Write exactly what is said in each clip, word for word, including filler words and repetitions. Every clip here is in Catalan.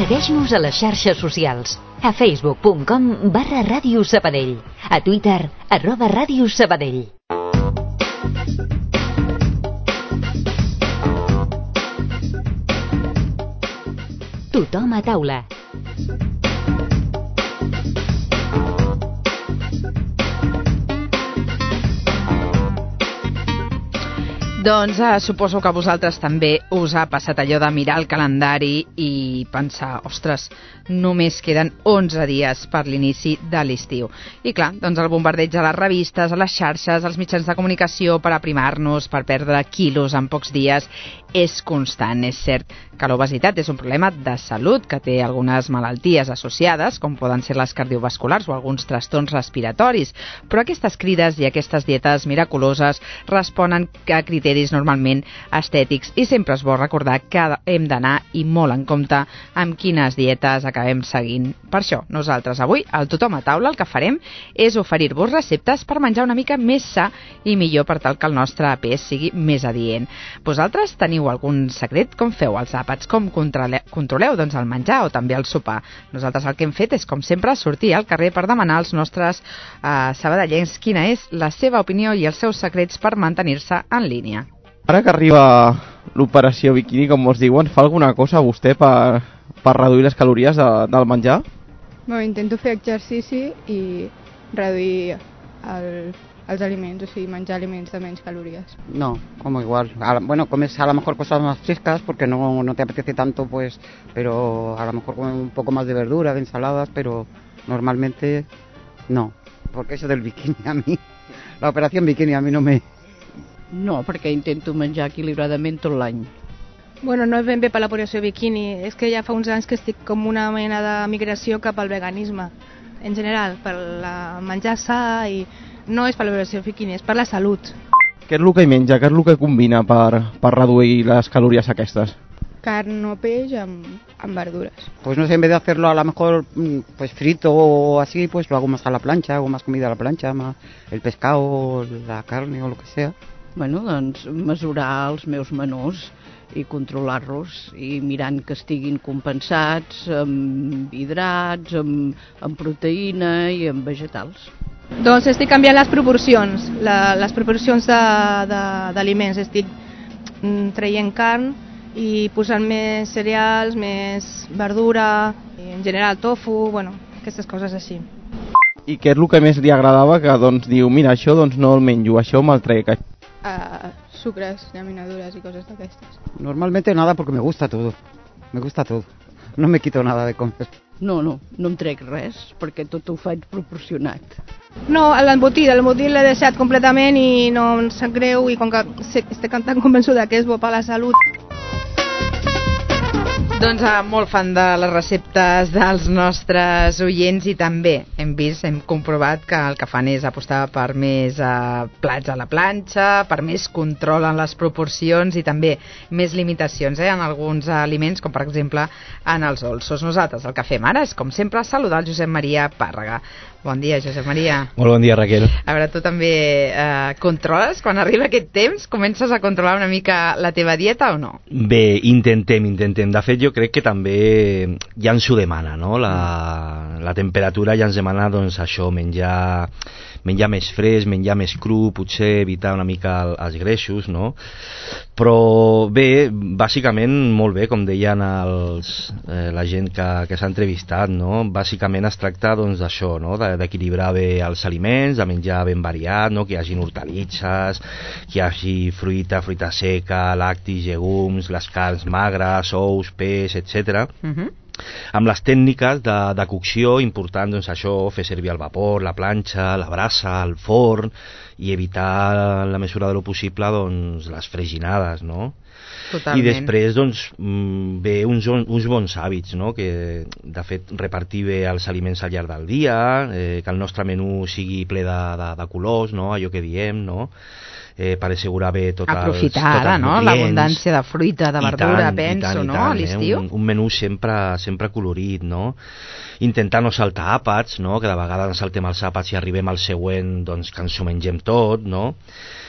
Segueix-nos a les xarxes socials. A facebook punt com barra Ràdio Sabadell. A Twitter, arroba Ràdio Sabadell. Tothom a taula. Doncs eh, suposo que a vosaltres també us ha passat allò de mirar el calendari i pensar, ostres, només queden onze dies per l'inici de l'estiu. I clar, doncs el bombardeig a les revistes, a les xarxes, als mitjans de comunicació per aprimar-nos, per perdre quilos en pocs dies, és constant. És cert que l'obesitat és un problema de salut que té algunes malalties associades, com poden ser les cardiovasculars o alguns trastorns respiratoris, però aquestes crides i aquestes dietes miraculoses responen a criteris normalment estètics i sempre és bo recordar que hem d'anar i molt en compte amb quines dietes acabem seguint. Per això, nosaltres avui, al Tothom a taula, el que farem és oferir-vos receptes per menjar una mica més sa i millor per tal que el nostre pes sigui més adient. Vosaltres teniu algun secret? Com feu els àpats? Com controleu, controleu doncs, el menjar o també el sopar? Nosaltres el que hem fet és, com sempre, sortir al carrer per demanar als nostres eh, sabadellencs quina és la seva opinió i els seus secrets per mantenir-se en línia. Ara que arriba l'operació biquini, com us diuen, fa alguna cosa vostè per, per reduir les calories de, del menjar? Bueno, intento fer exercici i reduir el, els aliments, o sigui, menjar aliments de menys calorías. No, como igual. A, bueno, comes a lo mejor cosas más frescas porque no, no te apetece tanto, pues, pero a lo mejor comes un poco más de verdura, de ensaladas, pero normalmente no. Porque eso del bikini a mí, la operación bikini a mí no me... No, perquè intento menjar equilibradament tot l'any. Bueno, no és ben bé per l'operació bikini, és que ja fa uns anys que estic com una mena de migració cap al veganisme, en general, per la menjar sa i no és per l'operació bikini, és per la salut. Què és el que hi menja? Què és el que combina per, per reduir les calories aquestes? Carn o peix amb, amb verdures. Pues no sé, en vez de hacerlo a lo mejor pues frito o así, pues lo hago más a la plancha, hago más comida a la plancha, más el pescado, la carne o lo que sea. Bueno, doncs mesurar els meus menús i controlar-los i mirant que estiguin compensats amb hidrats, amb, amb proteïna i amb vegetals. Doncs estic canviant les proporcions, la, les proporcions d'aliments. Estic mm, traient carn i posant més cereals, més verdura, i en general tofu, bueno, aquestes coses així. I què és el que més li agradava que doncs diu, mira, això doncs no el menjo, això me'l trec? Uh, sucres, llaminadures y cosas de estas. Normalmente nada porque me gusta todo, me gusta todo, no me quito nada de comer. No, no, no em trec res, perquè tot ho faig proporcionat. No, l'embotit, l'embotit l'he deixat completament i no em sap greu i com que estic tan convençuda que és bo per la salut. Doncs eh, molt fan de les receptes dels nostres oients i també hem vist, hem comprovat que el que fan és apostar per més eh, plats a la planxa, per més control en les proporcions i també més limitacions eh, en alguns aliments, com per exemple en els dolços. Nosaltres el que fem ara és, com sempre, saludar el Josep Maria Pàrrega. Bon dia, Josep Maria. Molt bon dia, Raquel. A veure, tu també eh, controles? Quan arriba aquest temps, comences a controlar una mica la teva dieta o no? Bé, intentem, intentem. De fet, jo crec que també ja ens ho demana, no? La, la temperatura ja ens demana, doncs, això, menjar, menjar més fresc, menjar més cru, potser evitar una mica el, els greixos, no? Però bé, bàsicament molt bé, com deien els, eh, la gent que, que s'ha entrevistat, no? Bàsicament es tracta doncs d'això, no? D'equilibrar bé els aliments, de menjar ben variat, no? Que hi hagi hortalisses, que hi hagi fruita, fruita seca, lactis, llegums, les carns magres, ous, peix, etcètera. Uh-huh. Amb les tècniques de, de cocció, important doncs això, fer servir el vapor, la planxa, la brasa, el forn i evitar en la mesura de lo possible doncs les freginades, no? Totalment. I després doncs bé uns, uns bons hàbits, no? Que de fet repartir bé els aliments al llarg del dia, eh, que el nostre menú sigui ple de, de, de colors, no? Allò que diem, no? Eh, per assegurar bé tot aprofitar els, ara, no? L'abundància de fruita, de verdura, tant, penso, tant, no? Tant, a l'estiu. Eh? Un, un menú sempre, sempre colorit, no? Intentar no saltar àpats, no? Que de vegades saltem els àpats i arribem al següent, doncs, que ens ho mengem tot, no?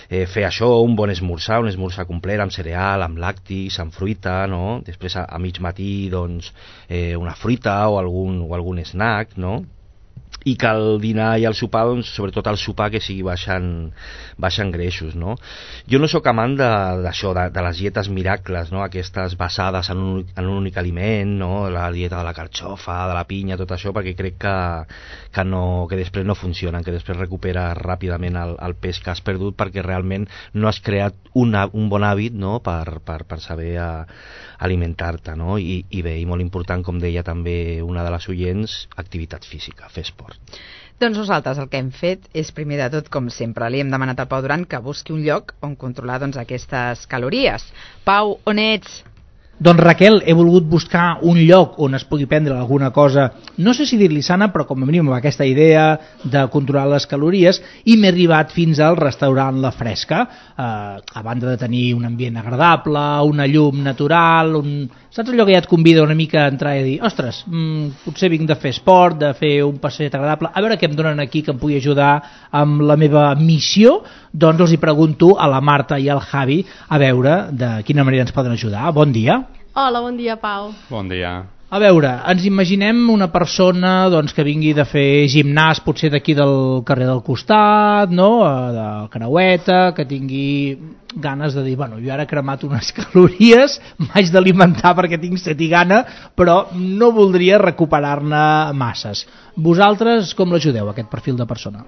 eh, fer això, un bon esmorzar, un esmorzar complet amb cereal, amb làctics, amb fruita, no? Després a, a mig matí, doncs, eh, una fruita o algun, o algun snack, no? I que el dinar i el sopar, doncs, sobretot el sopar, que sigui baixant, baixant greixos, no? Jo no sóc amant d'això, de, de, de les dietes miracles, no? Aquestes basades en un, en un únic aliment, no? La dieta de la carxofa, de la pinya, tot això, perquè crec que, que, no, que després no funcionen, que després recuperes ràpidament el, el pes que has perdut, perquè realment no has creat una, un bon hàbit, no? per, per, per saber a, alimentar-te, no? I, i bé, i molt important, com deia també una de les oients, activitat física, fer esport. Doncs nosaltres el que hem fet és, primer de tot, com sempre, li hem demanat al Pau Duran que busqui un lloc on controlar doncs, aquestes calories. Pau, on ets? Doncs Raquel, he volgut buscar un lloc on es pugui prendre alguna cosa, no sé si dir-li sana, però com a mínim amb aquesta idea de controlar les calories, i m'he arribat fins al restaurant La Fresca, eh, a banda de tenir un ambient agradable, una llum natural, un... saps allò que ja et convida una mica a entrar i dir, ostres, mmm, potser vinc de fer esport, de fer un passeig agradable, a veure què em donen aquí que em pugui ajudar amb la meva missió. Doncs els hi pregunto a la Marta i al Javi a veure de quina manera ens poden ajudar. Bon dia. Hola, bon dia, Pau. Bon dia. A veure, ens imaginem una persona doncs, que vingui de fer gimnàs potser d'aquí del carrer del costat, no? De Creueta, que tingui ganes de dir, bueno, jo ara he cremat unes calories, m'haig d'alimentar perquè tinc set i gana, però no voldria recuperar-ne masses. Vosaltres com l'ajudeu, aquest perfil de persona?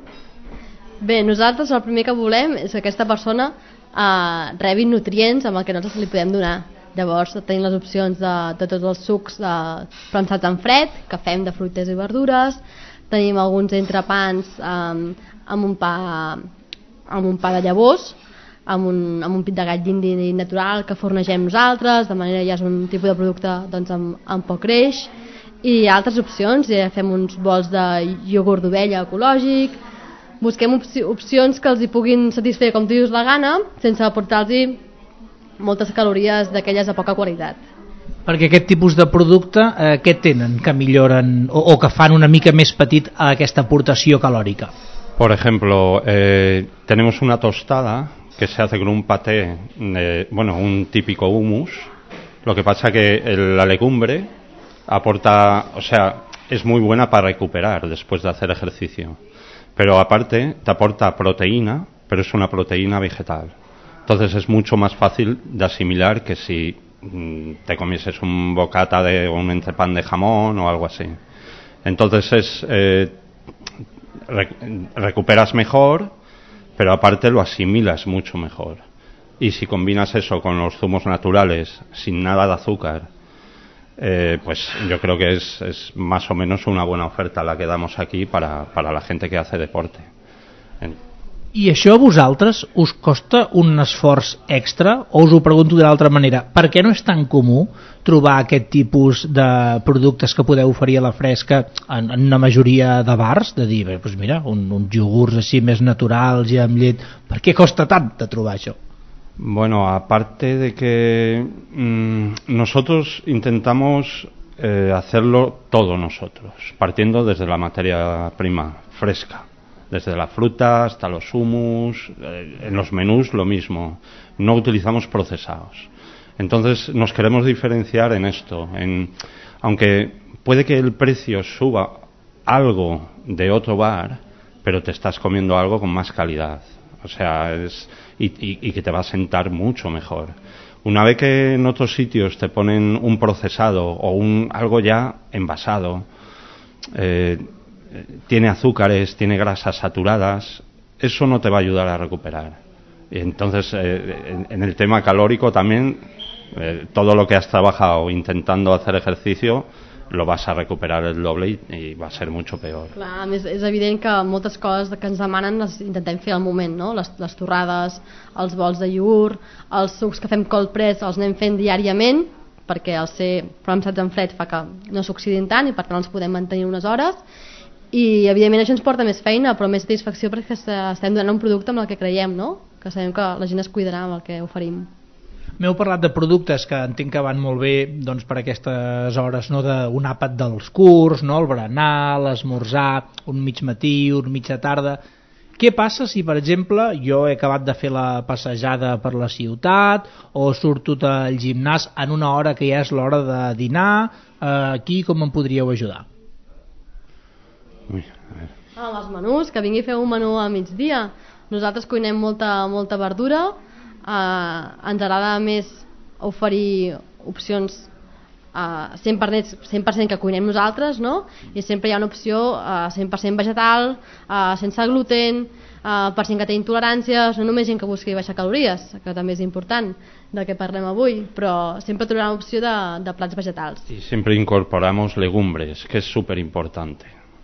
Bé, nosaltres el primer que volem és que aquesta persona eh, rebi nutrients amb el que nosaltres li podem donar. Llavors tenim les opcions de, de tots els sucs de, premsats en fred, que fem de fruites i verdures, tenim alguns entrepans eh, amb, un pa, amb un pa de llavors, amb un, amb un pit de gall d'indi natural que fornegem nosaltres, de manera ja és un tipus de producte doncs, amb, amb poc greix, i altres opcions, ja fem uns bols de iogurt d'ovella ecològic. Busquem opcions que els hi puguin satisfer, com tu dius, la gana, sense aportar-los moltes calories d'aquelles de poca qualitat. Perquè aquest tipus de producte, eh, què tenen que milloren o, o que fan una mica més petit a aquesta aportació calòrica? Por ejemplo, eh, tenemos una tostada que se hace con un paté, de, bueno, un típico hummus. Lo que pasa que el, la legumbre aporta, o sea, es muy buena para recuperar después de hacer ejercicio. Pero aparte te aporta proteína, pero es una proteína vegetal. Entonces es mucho más fácil de asimilar que si mmm, te comieses un bocata de o un entrepán de jamón o algo así. Entonces es eh, rec recuperas mejor, pero aparte lo asimilas mucho mejor. Y si combinas eso con los zumos naturales, sin nada de azúcar, Eh, pues yo creo que es, es más o menos una buena oferta la que damos aquí para, para la gente que hace deporte. En... I això a vosaltres us costa un esforç extra? O us ho pregunto d'una altra manera, per què no és tan comú trobar aquest tipus de productes que podeu oferir a La Fresca en, en una majoria de bars? De dir, bé, doncs mira, un, uns iogurts així més naturals i amb llet, per què costa tant de trobar això? Bueno, aparte de que mmm, nosotros intentamos eh, hacerlo todo nosotros, partiendo desde la materia prima fresca, desde la fruta hasta los hummus, eh, en los menús lo mismo, no utilizamos procesados. Entonces nos queremos diferenciar en esto, en, aunque puede que el precio suba algo de otro bar, pero te estás comiendo algo con más calidad. O sea, es, y, y, y que te va a sentar mucho mejor. Una vez que en otros sitios te ponen un procesado o un algo ya envasado, eh, tiene azúcares, tiene grasas saturadas, eso no te va a ayudar a recuperar. Y entonces, eh, en, en el tema calórico también, eh, todo lo que has trabajado intentando hacer ejercicio, lo vas a recuperar el doble i, i va a ser mucho peor. Clar, és, és evident que moltes coses que ens demanen les intentem fer al moment, no? Les, les torrades, els bols de iogurt, els sucs que fem cold press els anem fent diàriament, perquè el ser premsats en fred fa que no s'oxidin tant i per tant els podem mantenir unes hores, i evidentment això ens porta més feina però més satisfacció perquè estem donant un producte amb el que creiem, no? Que sabem que la gent es cuidarà amb el que oferim. M'heu parlat de productes que entenc que van molt bé doncs, per aquestes hores, no? d'un àpat dels curts, no? El berenar, l'esmorzar, un mig matí, un mitja tarda. Què passa si, per exemple, jo he acabat de fer la passejada per la ciutat o surto al gimnàs en una hora que ja és l'hora de dinar? Eh, aquí com em podríeu ajudar? Ui, a veure. Ah, els menús, que vingui a fer un menú a migdia. Nosaltres cuinem molta, molta verdura, eh, ens agrada més oferir opcions Uh, cent per cent, cent per cent que cuinem nosaltres, no? I sempre hi ha una opció uh, cent per cent vegetal, uh, sense gluten, uh, per gent que té intoleràncies, no només gent que busqui baixar calories, que també és important del que parlem avui, però sempre trobarà una opció de, de plats vegetals. Y siempre incorporamos legumbres, que es súper importante.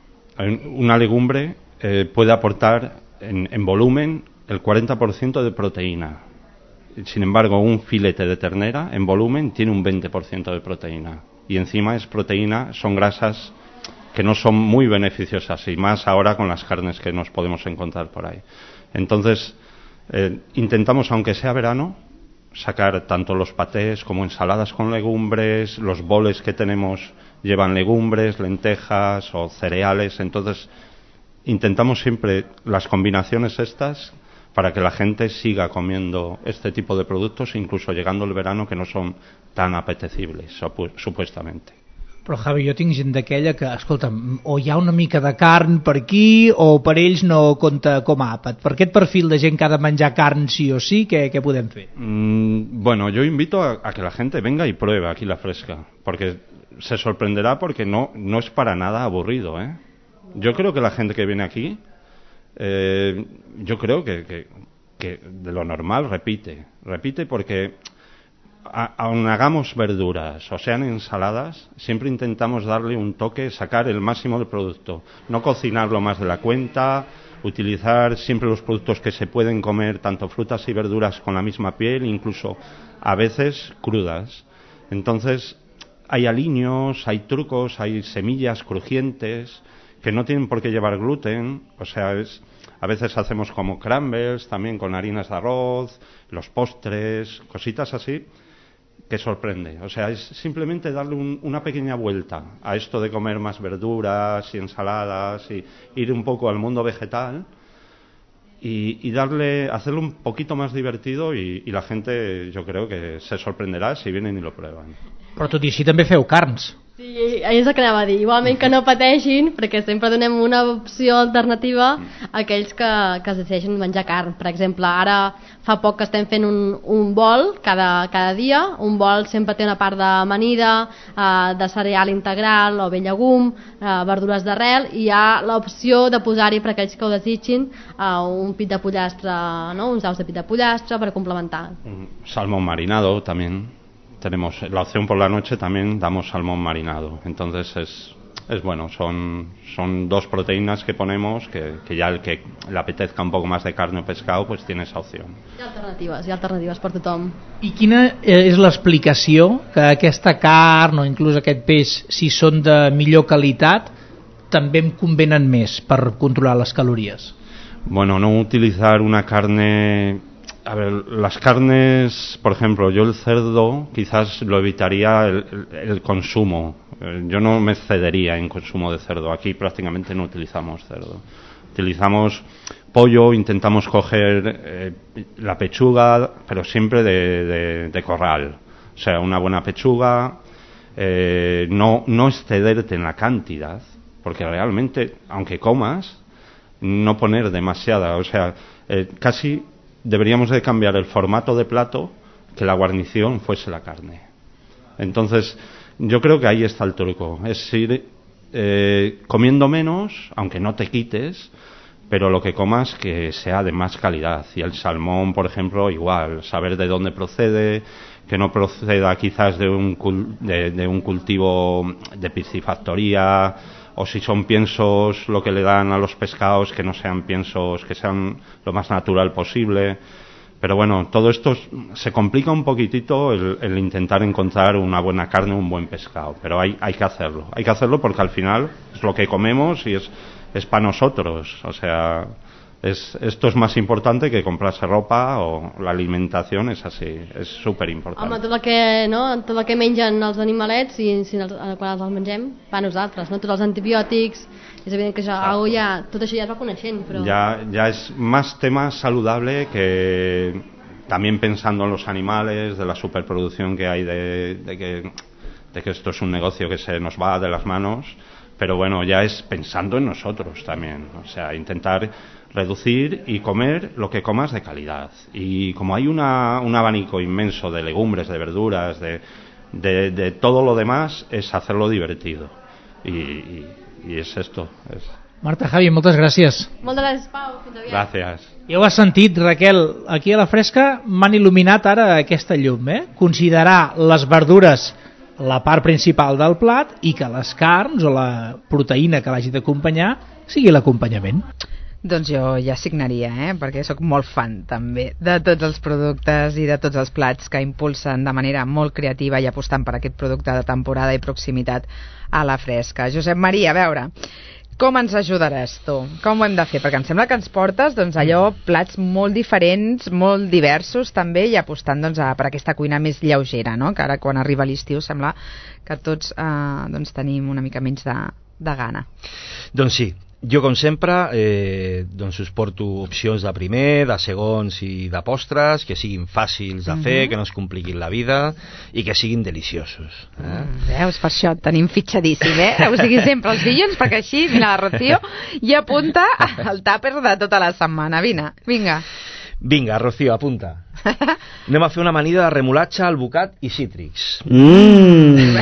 Una legumbre eh, puede aportar en, en volumen el cuarenta por ciento de proteína. Sin embargo, un filete de ternera en volumen tiene un veinte por ciento de proteína. Y encima es proteína, son grasas que no son muy beneficiosas, y más ahora con las carnes que nos podemos encontrar por ahí. Entonces, eh, intentamos, aunque sea verano, sacar tanto los patés como ensaladas con legumbres, los boles que tenemos llevan legumbres, lentejas o cereales. Entonces, intentamos siempre las combinaciones estas para que la gente siga comiendo este tipo de productos, incluso llegando el verano, que no son tan apetecibles, supuestamente. Però, Javi, jo tinc gent d'aquella que, escolta'm, o hi ha una mica de carn per aquí, o per ells no compta com a àpat. Per aquest perfil de gent que ha de menjar carn sí o sí, què, què podem fer? Mm, bueno, yo invito a, a que la gente venga y pruebe aquí la fresca, porque se sorprenderá, porque no, no es para nada aburrido, ¿eh? Yo creo que la gente que viene aquí, Eh, yo creo que, que, que de lo normal repite, repite porque a, aun hagamos verduras o sean ensaladas, siempre intentamos darle un toque, sacar el máximo del producto, no cocinarlo más de la cuenta, utilizar siempre los productos que se pueden comer, tanto frutas y verduras con la misma piel, incluso a veces crudas. Entonces hay aliños, hay trucos, hay semillas crujientes que no tienen por qué llevar gluten, o sea, es, a veces hacemos como crumbles también con harinas de arroz, los postres, cositas así, que sorprende. O sea, es simplemente darle un, una pequeña vuelta a esto de comer más verduras y ensaladas y ir un poco al mundo vegetal y, y darle, hacerlo un poquito más divertido y, y la gente, yo creo que se sorprenderá si vienen y lo prueban. Però tot i així també feu carns. Sí, és el que anava a dir. Igualment que no pateixin, perquè sempre donem una opció alternativa a aquells que, que es decideixen menjar carn. Per exemple, ara fa poc que estem fent un, un bol cada, cada dia. Un bol sempre té una part d'amanida, eh, de cereal integral o bé llegum, eh, verdures d'arrel, i hi ha l'opció de posar-hi, per aquells que ho desitgin, eh, un pit de pollastre, no? Uns daus de pit de pollastre per complementar. Salmón marinado también. Tenemos la opción por la noche, también damos salmón marinado. Entonces es, es bueno, son, son dos proteínas que ponemos que, que ya el que le apetezca un poco más de carne o pescado pues tiene esa opción. Hi ha alternatives, hi ha alternatives per tothom. I quina és l'explicació que aquesta carn o inclús aquest peix, si són de millor qualitat, també em convenen més per controlar les calories? Bueno, no utilizar una carne... A ver, las carnes, por ejemplo, yo el cerdo quizás lo evitaría el, el, el consumo. Yo no me cedería en consumo de cerdo. Aquí prácticamente no utilizamos cerdo. Utilizamos pollo, intentamos coger eh, la pechuga, pero siempre de, de, de corral. O sea, una buena pechuga, eh, no, no excederte en la cantidad, porque realmente, aunque comas, no poner demasiada. O sea, eh, casi... deberíamos de cambiar el formato de plato, que la guarnición fuese la carne. Entonces, yo creo que ahí está el truco, es ir eh, comiendo menos, aunque no te quites, pero lo que comas que sea de más calidad. Y el salmón, por ejemplo, igual, saber de dónde procede, que no proceda quizás de un, cul- de, de un cultivo de piscifactoría, o si son piensos lo que le dan a los pescados, que no sean piensos, que sean lo más natural posible. Pero bueno, todo esto se complica un poquitito el, el intentar encontrar una buena carne, un buen pescado, pero hay, hay que hacerlo, hay que hacerlo porque al final es lo que comemos y es, es para nosotros, o sea, es, esto es más importante que comprarse ropa, o la alimentación es así, es súper importante. Home, tot el que, no? tot el que mengen els animalets, si, si els, quan els mengem, va a nosaltres, no? Tots els antibiòtics, és evident que això, algo ja, tot això ja es va coneixent, però... Ya, ya es más tema saludable que también pensando en los animales, de la superproducción que hay, de, de, que, de que esto es un negocio que se nos va de las manos, pero bueno, ya es pensando en nosotros también, o sea, intentar reducir y comer lo que comas de calidad. Y como hay una, un abanico inmenso de legumbres, de verduras, de, de, de todo lo demás, es hacerlo divertido. Y, y, i és esto. És... Marta, Javi, moltes gràcies. Moltes gràcies, Pau. Fins aviat. Gràcies. Ja ho has sentit, Raquel, aquí a la Fresca m'han il·luminat ara aquesta llum, eh? Considerar les verdures la part principal del plat i que les carns o la proteïna que l'hagi d'acompanyar sigui l'acompanyament. Doncs jo ja signaria, eh? Perquè sóc molt fan també de tots els productes i de tots els plats que impulsen de manera molt creativa i apostant per aquest producte de temporada i proximitat a la Fresca. Josep Maria, a veure, com ens ajudaràs tu? Com ho hem de fer? Perquè em sembla que ens portes doncs, allò, plats molt diferents, molt diversos també, i apostant doncs, a, per aquesta cuina més lleugera, no? Que ara quan arriba l'estiu sembla que tots eh, doncs, tenim una mica menys de, de gana. Doncs sí. Jo, com sempre, eh, doncs us porto opcions de primer, de segons i de postres, que siguin fàcils de fer, uh-huh. que no es compliquin la vida i que siguin deliciosos. Eh? Mm, veus, per això et tenim fitxadíssim, eh? O sigui, sempre els dilluns, perquè així, mira, la Rocío i apunta el tàper de tota la setmana. Vine, vinga. Vinga, Rocío, apunta. Anem a fer una amanida de remolatge, albocat i cítrics. Mmm!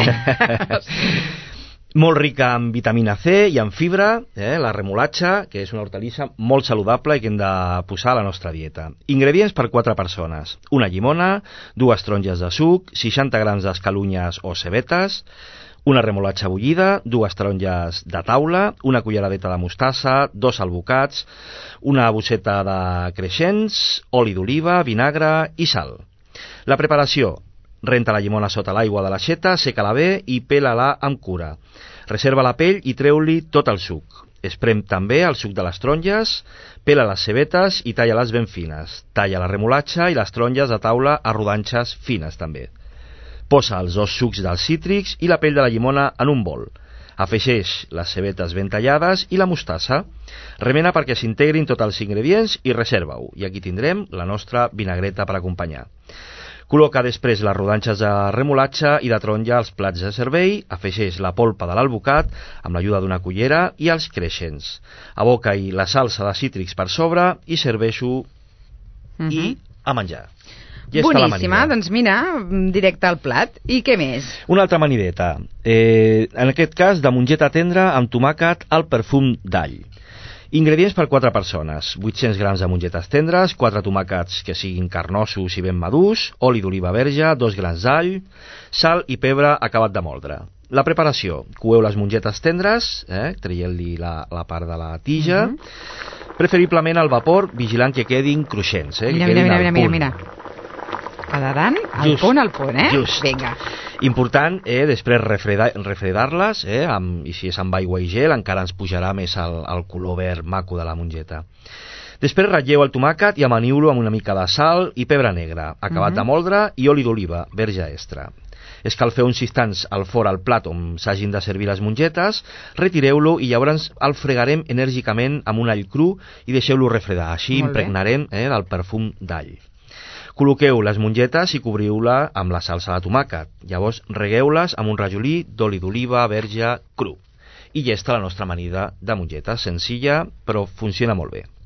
Molt rica en vitamina C i en fibra, eh, la remolatxa, que és una hortalissa molt saludable i que hem de posar a la nostra dieta. Ingredients per quatre persones: una llimona, dues taronges de suc, seixanta grams d'escalunyes o cebetes, una remolatxa bullida, dues taronges de taula, una culleradeta de mostassa, dos albocats, una bosseta de creixents, oli d'oliva, vinagre i sal. La preparació: renta la llimona sota l'aigua de l'aixeta, seca-la bé i pela-la amb cura. Reserva la pell i treu-li tot el suc. Esprem també el suc de les taronges, pela les cebetes i talla-les ben fines. Talla la remolatxa i les taronges a taula a rodanxes fines també. Posa els dos sucs dels cítrics i la pell de la llimona en un bol. Afegeix les cebetes ben tallades i la mostassa. Remena perquè s'integrin tots els ingredients i reserva-ho. I aquí tindrem la nostra vinagreta per acompanyar. Col·loca després les rodanxes de remolatxa i de taronja als plats de servei, afegeix la polpa de l'albocat amb l'ajuda d'una cullera i els creixents. Aboca-hi la salsa de cítrics per sobre i serveixo uh-huh. i a menjar. Ja boníssima, doncs mira, directe al plat. I què més? Una altra amanideta. Eh, en aquest cas, de mongeta tendra amb tomàquet al perfum d'all. Ingredients per quatre persones: vuit-cents grams de mongetes tendres, quatre tomàquets que siguin carnosos i ben madurs, oli d'oliva verge, dos grans d'all, sal i pebre acabat de moldre. La preparació: coeu les mongetes tendres, eh, traient-li la, la part de la tija, uh-huh. preferiblement al vapor, vigilant que quedin cruixents. Eh, mira, que mira, quedin mira, mira, mira. Quedaran al just, punt, al punt, eh? Just. Vinga. Important, eh, després refredar, refredar-les, eh, amb, i si és amb aigua i gel encara ens pujarà més el, el color verd maco de la mongeta. Després ratlleu el tomàquet i amaniu-lo amb una mica de sal i pebre negre, acabat uh-huh. de moldre, i oli d'oliva, verge extra. Escalfeu uns instants al forn al plat on s'hagin de servir les mongetes, retireu-lo i llavors el fregarem enèrgicament amb un all cru i deixeu-lo refredar. Així impregnarem eh, del perfum d'all. Col·loqueu les mongetes i cobriu-la amb la salsa de tomàquet. Llavors regueu-les amb un rajolí d'oli d'oliva verge cru. I ja està la nostra amanida de mongetes, senzilla però funciona molt bé.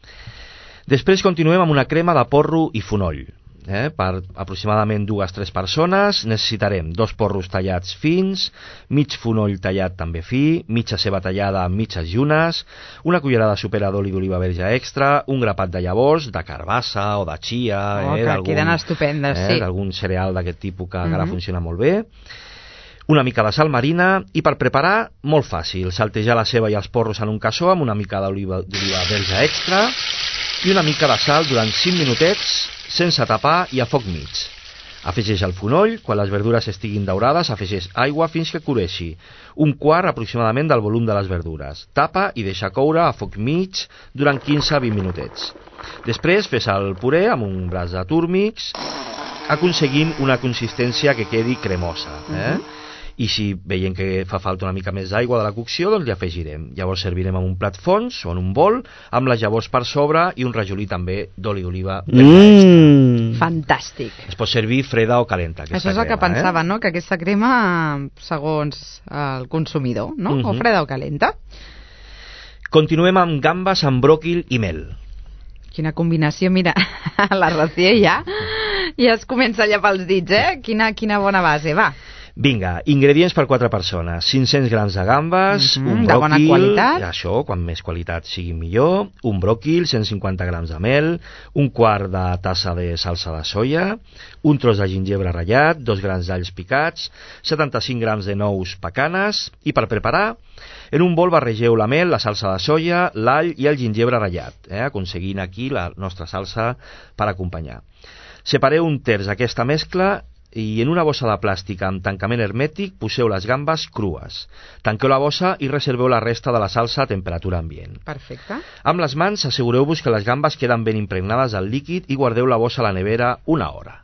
Després continuem amb una crema de porro i fonoll. Eh? Per aproximadament dues o tres persones necessitarem dos porros tallats fins, mig fonoll tallat també fi, mitja ceba tallada amb mitges llunes, una cullerada sopera d'oli d'oliva verge extra, un grapat de llavors, de carbassa o de chia, oh, eh? que queden estupendes, eh? sí. d'algun cereal d'aquest tipus que encara mm-hmm. funciona molt bé, una mica de sal marina, i per preparar, molt fàcil, saltejar la ceba i els porros en un cassó amb una mica d'oliva verge extra i una mica de sal durant cinc minutets sense tapar i a foc mig. Afegeix el fonoll, quan les verdures estiguin daurades, afegeix aigua fins que cureixi, un quart aproximadament del volum de les verdures. Tapa i deixa coure a foc mig durant quinze a vint minutets. Després fes el puré amb un braç de túrmix, aconseguint una consistència que quedi cremosa. Eh? Uh-huh. I si veiem que fa falta una mica més d'aigua de la cocció, doncs li afegirem. Llavors servirem en un plat fons o en un bol, amb les llavors per sobre i un rajolí també d'oli d'oliva. Mm. Fantàstic. Es pot servir freda o calenta. Això és el crema, que pensava, eh? no? Que aquesta crema, segons el consumidor, no? Uh-huh. O freda o calenta. Continuem amb gambes amb bròquil i mel. Quina combinació, mira, la Rocío ja, ja es comença allà pels dits, eh? Quina, quina bona base, va. Vinga, ingredients per quatre persones. cinc-cents grams de gambes, Mm-hmm, un de bona bròquil, qualitat. això, quan més qualitat sigui millor, un bròquil, cent cinquanta grams de mel, un quart de tassa de salsa de soia, un tros de gingebre ratllat, dos grans d'alls picats, setanta-cinc grams de nous pecanes, i per preparar, en un bol barregeu la mel, la salsa de soia, l'all i el gingebre ratllat, eh, aconseguint aquí la nostra salsa per acompanyar. Separeu un terç d'aquesta mescla i en una bossa de plàstic amb tancament hermètic poseu les gambes crues. Tanqueu la bossa i reserveu la resta de la salsa a temperatura ambient. Perfecte. Amb les mans assegureu-vos que les gambes queden ben impregnades al líquid i guardeu la bossa a la nevera una hora.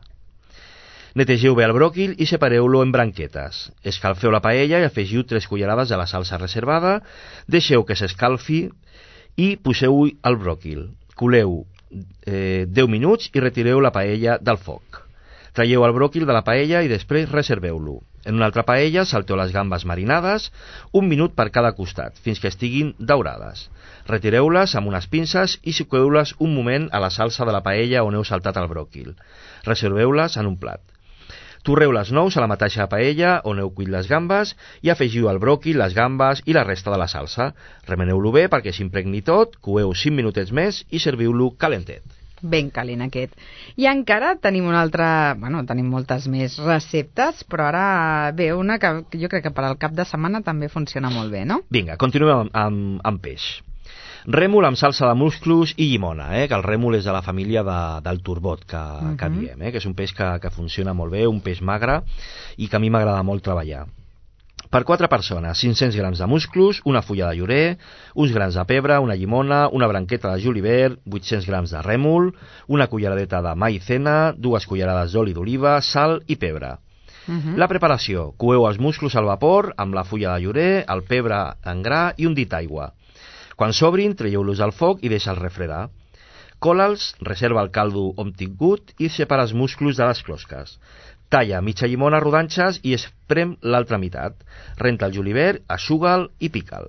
Netegeu bé el bròquil i separeu-lo en branquetes. Escalfeu la paella i afegiu tres cullerades de la salsa reservada, deixeu que s'escalfi i poseu el bròquil. Coleu eh, deu minuts i retireu la paella del foc. Traieu el bròquil de la paella i després reserveu-lo. En una altra paella salteu les gambes marinades, un minut per cada costat, fins que estiguin daurades. Retireu-les amb unes pinces i suqueu-les un moment a la salsa de la paella on heu saltat el bròquil. Reserveu-les en un plat. Torreu les nous a la mateixa paella on heu cuit les gambes i afegiu el bròquil, les gambes i la resta de la salsa. Remeneu-lo bé perquè s'impregni tot, coeu cinc minutets més i serviu-lo calentet. Ben calent aquest. I encara tenim una altra... Bueno, tenim moltes més receptes, però ara ve una que jo crec que per al cap de setmana també funciona molt bé, no? Vinga, continuem amb, amb, amb peix. Rèmol amb salsa de musclos i llimona, eh? Que el rèmol és de la família de, del turbot, que, uh-huh. que diem, eh? Que és un peix que, que funciona molt bé, un peix magre, i que a mi m'agrada molt treballar. Per quatre persones, cinc-cents grams de musclos, una fulla de llorer, uns grans de pebre, una llimona, una branqueta de julivert, vuit-cents grams de rèmol, una culleradeta de maïzena, dues cullerades d'oli d'oliva, sal i pebre. Uh-huh. La preparació: coeu els musclos al vapor amb la fulla de llorer, el pebre en gra i un dit d'aigua. Quan s'obrin, traieu-los al foc i deixa'ls refredar. Cola'ls, reserva el caldo obtingut i separa els musclos de les closques. Talla mitja llimona a rodanxes i esprem l'altra meitat. Renta el julivert, eixuga'l i pica'l.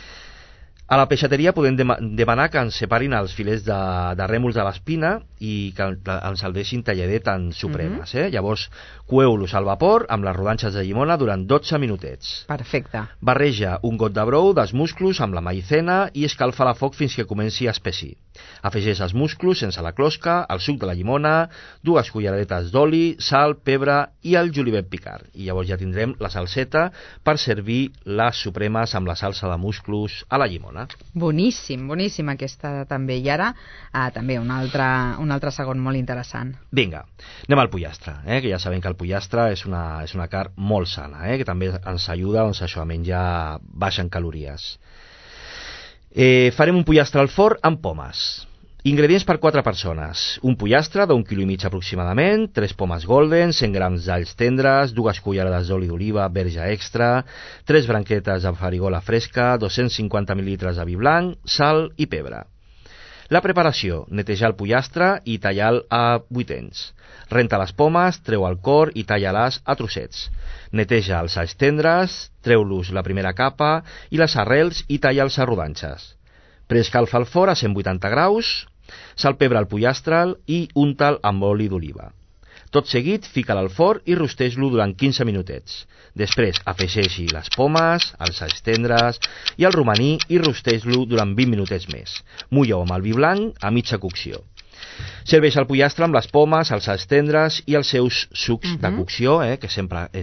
A la peixateria podem demanar que ens separin els filets de, de rèmols de l'espina i que ens el deixin talladet en supremes. Eh? Llavors, coeu-los al vapor amb les rodanxes de llimona durant dotze minutets. Perfecte. Barreja un got de brou dels musclos amb la maïzena i escalfa a foc fins que comenci a espessir. Afegeix els musclos sense la closca, el suc de la llimona, dues culleradetes d'oli, sal, pebre i el julivert picat. I llavors ja tindrem la salseta per servir les supremes amb la salsa de musclos a la llimona. Boníssim, boníssim aquesta també. I ara ah, també un altre, un altre segon molt interessant. Vinga, anem al pollastre, eh? Que ja sabem que el pollastre és una, és una carn molt sana, eh? Que també ens ajuda doncs, això, a menjar baix en calories. Eh, farem un pollastre al forn amb pomes. Ingredients per quatre persones: un pollastre d'un quilo i mig aproximadament, tres pomes golden, cent grams d'alls tendres, dues cullerades d'oli d'oliva verge extra, tres branquetes de farigola fresca, dos-cents cinquanta mil·lilitres de vi blanc, sal i pebre. La preparació: netejar el pollastre i tallar-lo a vuitens. Renta les pomes, treu el cor i talla-les a trossets. Neteja els alls tendres, treu-los la primera capa i les arrels i talla'ls a rodanxes. Preescalfa el forn a cent vuitanta graus, salpebre el pollastre i unta'l amb oli d'oliva. Tot seguit, fica'l al forn i rosteix-lo durant quinze minutets. Després, afegeixi les pomes, els alls tendres i el romaní i rosteix-lo durant vint minutets més. Mulla-ho amb el vi blanc a mitja cocció. Serveix el pollastre amb les pomes, els alls tendres i els seus sucs uh-huh. de cocció, eh, que sempre és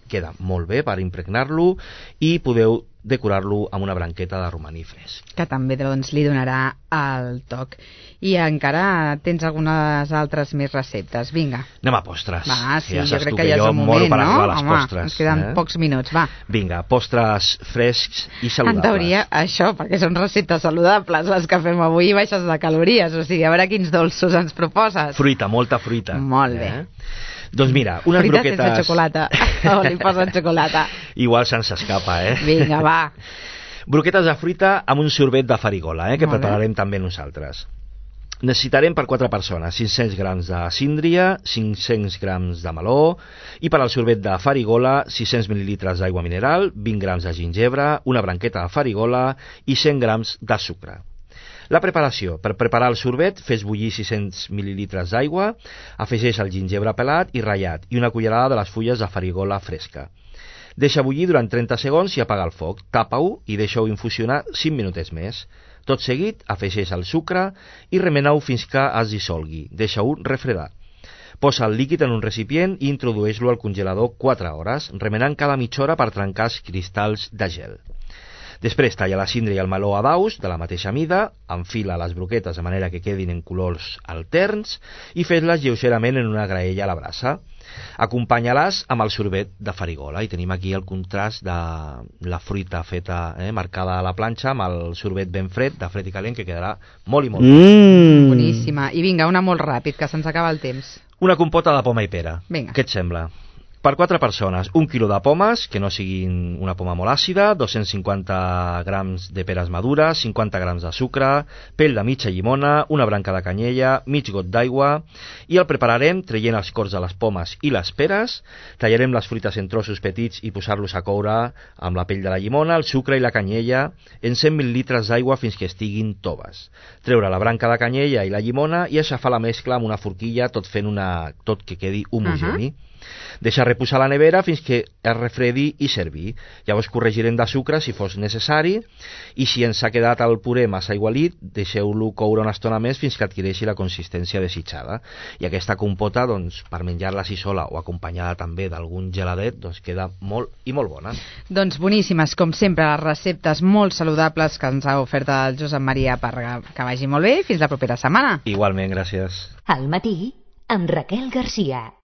queda molt bé per impregnar-lo i podeu decorar-lo amb una branqueta de romaní fresc. Que també doncs, li donarà el toc. I encara tens algunes altres més receptes. Vinga. Anem a postres. Va, sí, ja jo crec que, que ja és el moment, per no? a les Home, postres, ens queden eh? pocs minuts, va. Vinga, postres frescs i saludables. En teoria, això, perquè són receptes saludables les que fem avui i baixes de calories, o sigui, a veure quins dolços ens proposes. Fruita, molta fruita. Molt bé. Eh? Doncs mira, unes fruita broquetes... sense xocolata, o li posen xocolata. Igual se'ns escapa, eh? Vinga, va. Broquetes de fruita amb un sorbet de farigola, eh? Que Molt prepararem bé. també nosaltres. Necessitarem per quatre persones cinc-cents grams de síndria, cinc-cents grams de meló i per al sorbet de farigola sis-cents mil·lilitres d'aigua mineral, vint grams de gingebre, una branqueta de farigola i cent grams de sucre. La preparació. Per preparar el sorbet, fes bullir sis-cents mil·lilitres d'aigua, afegeix el gingebre pelat i ratllat i una cullerada de les fulles de farigola fresca. Deixa bullir durant trenta segons i apaga el foc. Tapa-ho i deixa-ho infusionar cinc minutets més. Tot seguit, afegeix el sucre i remena-ho fins que es dissolgui. Deixa-ho refredar. Posa el líquid en un recipient i introdueix-lo al congelador quatre hores, remenant cada mitja hora per trencar els cristalls de gel. Després talla la síndria i el meló a daus de la mateixa mida, enfila les broquetes de manera que quedin en colors alterns i fes-les lleugerament en una graella a la brasa. Acompanya-les amb el sorbet de farigola i tenim aquí el contrast de la fruita feta, eh, marcada a la planxa amb el sorbet ben fred, de fred i calent, que quedarà molt i molt mm. bé. Boníssima. I vinga, una molt ràpid, que se'ns acaba el temps. Una compota de poma i pera. Vinga. Què et sembla? Per quatre persones, un quilo de pomes, que no siguin una poma molt àcida, dos-cents cinquanta grams de peres madures, cinquanta grams de sucre, pell de mitja llimona, una branca de canyella, mig got d'aigua, i el prepararem traient els cors de les pomes i les peres, tallarem les fruites en trossos petits i posar-los a coure amb la pell de la llimona, el sucre i la canyella en cent mil·lilitres d'aigua fins que estiguin toves. Treure la branca de canyella i la llimona i aixafar la mescla amb una forquilla tot fent una... tot que quedi homogeni. Uh-huh. Deixar reposar a la nevera fins que es refredi i servir. Llavors corregirem de sucre si fos necessari i si ens ha quedat el puré massa aigualit, deixeu-lo coure una estona més fins que adquireixi la consistència desitjada. I aquesta compota, doncs, per menjar-la si sola o acompanyada també d'algun geladet, doncs queda molt i molt bona. Doncs boníssimes, com sempre, les receptes molt saludables que ens ha ofert el Josep Maria Parga. Que vagi molt bé i fins la propera setmana. Igualment, gràcies. Al matí, amb Raquel Garcia.